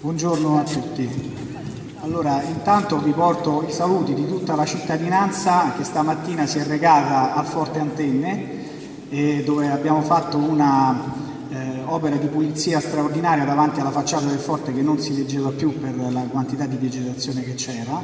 Buongiorno a tutti. Allora, intanto vi porto i saluti di tutta la cittadinanza che stamattina si è recata al Forte Antenne, dove abbiamo fatto una opera di pulizia straordinaria davanti alla facciata del forte che non si leggeva più per la quantità di vegetazione che c'era,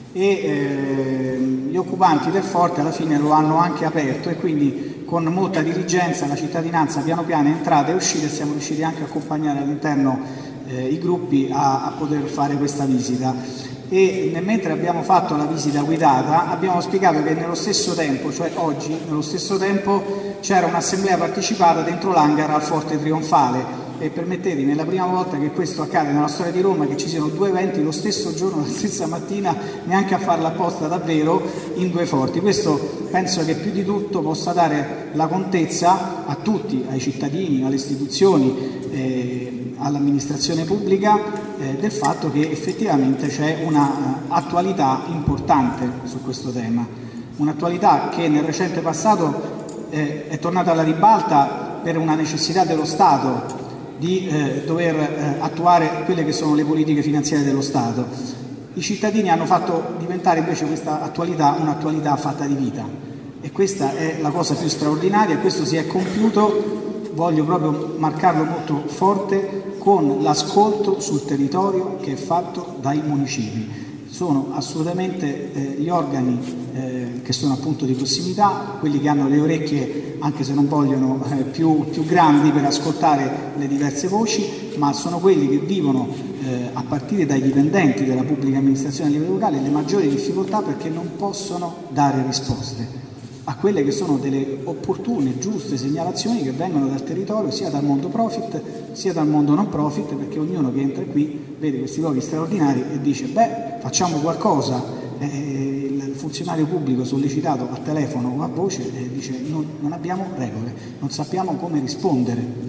e gli occupanti del forte alla fine lo hanno anche aperto, e quindi con molta diligenza la cittadinanza piano piano è entrata e uscita, e siamo riusciti anche a accompagnare all'interno i gruppi a poter fare questa visita. E mentre abbiamo fatto la visita guidata abbiamo spiegato che nello stesso tempo, cioè oggi, nello stesso tempo c'era un'assemblea partecipata dentro l'hangar al Forte Trionfale, e permettetemi, è la prima volta che questo accade nella storia di Roma, che ci siano due eventi lo stesso giorno, la stessa mattina, neanche a farla apposta davvero, in due forti. Questo penso che più di tutto possa dare la contezza a tutti, ai cittadini, alle istituzioni, all'amministrazione pubblica, del fatto che effettivamente c'è un'attualità importante su questo tema, un'attualità che nel recente passato è tornata alla ribalta per una necessità dello Stato di dover attuare quelle che sono le politiche finanziarie dello Stato. I cittadini hanno fatto diventare invece questa attualità un'attualità fatta di vita, e questa è la cosa più straordinaria, e questo si è compiuto, voglio proprio marcarlo molto forte, con l'ascolto sul territorio che è fatto dai municipi. Sono assolutamente gli organi che sono appunto di prossimità, quelli che hanno le orecchie, anche se non vogliono, più grandi per ascoltare le diverse voci, ma sono quelli che vivono, a partire dai dipendenti della pubblica amministrazione a livello locale, le maggiori difficoltà, perché non possono dare risposte a quelle che sono delle opportune, giuste segnalazioni che vengono dal territorio, sia dal mondo profit sia dal mondo non profit, perché ognuno che entra qui vede questi luoghi straordinari e dice: beh, facciamo qualcosa. Il funzionario pubblico sollecitato a telefono o a voce dice: non abbiamo regole, non sappiamo come rispondere.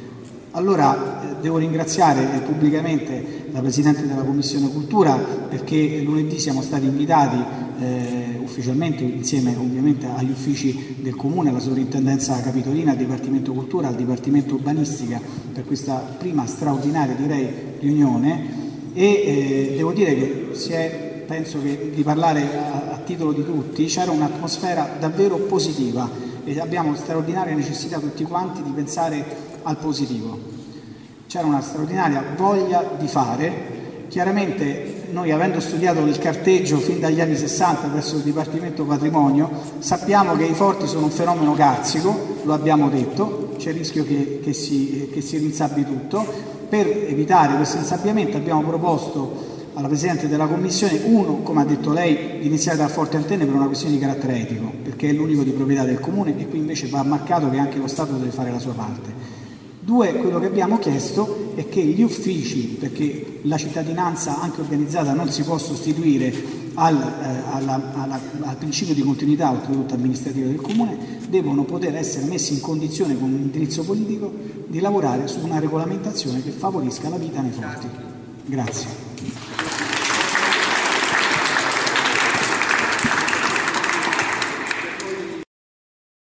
Allora devo ringraziare pubblicamente la Presidente della Commissione Cultura, perché lunedì siamo stati invitati ufficialmente, insieme ovviamente agli uffici del Comune, alla Sovrintendenza Capitolina, al Dipartimento Cultura, al Dipartimento Urbanistica, per questa prima straordinaria, direi, riunione, e devo dire che penso che di parlare a titolo di tutti, c'era un'atmosfera davvero positiva, e abbiamo straordinaria necessità tutti quanti di pensare al positivo. C'era una straordinaria voglia di fare. Chiaramente noi, avendo studiato il carteggio fin dagli anni 60 presso il Dipartimento Patrimonio, sappiamo che i forti sono un fenomeno carsico, lo abbiamo detto, c'è il rischio che si rinsabbi tutto. Per evitare questo insabbiamento abbiamo proposto alla Presidente della Commissione, come ha detto lei, di iniziare dal Forte Antenne per una questione di carattere etico, perché è l'unico di proprietà del Comune, e qui invece va marcato che anche lo Stato deve fare la sua parte. 2, quello che abbiamo chiesto è che gli uffici, perché la cittadinanza anche organizzata non si può sostituire al principio di continuità, oltretutto amministrativa del Comune, devono poter essere messi in condizione con un indirizzo politico di lavorare su una regolamentazione che favorisca la vita nei forti. Grazie.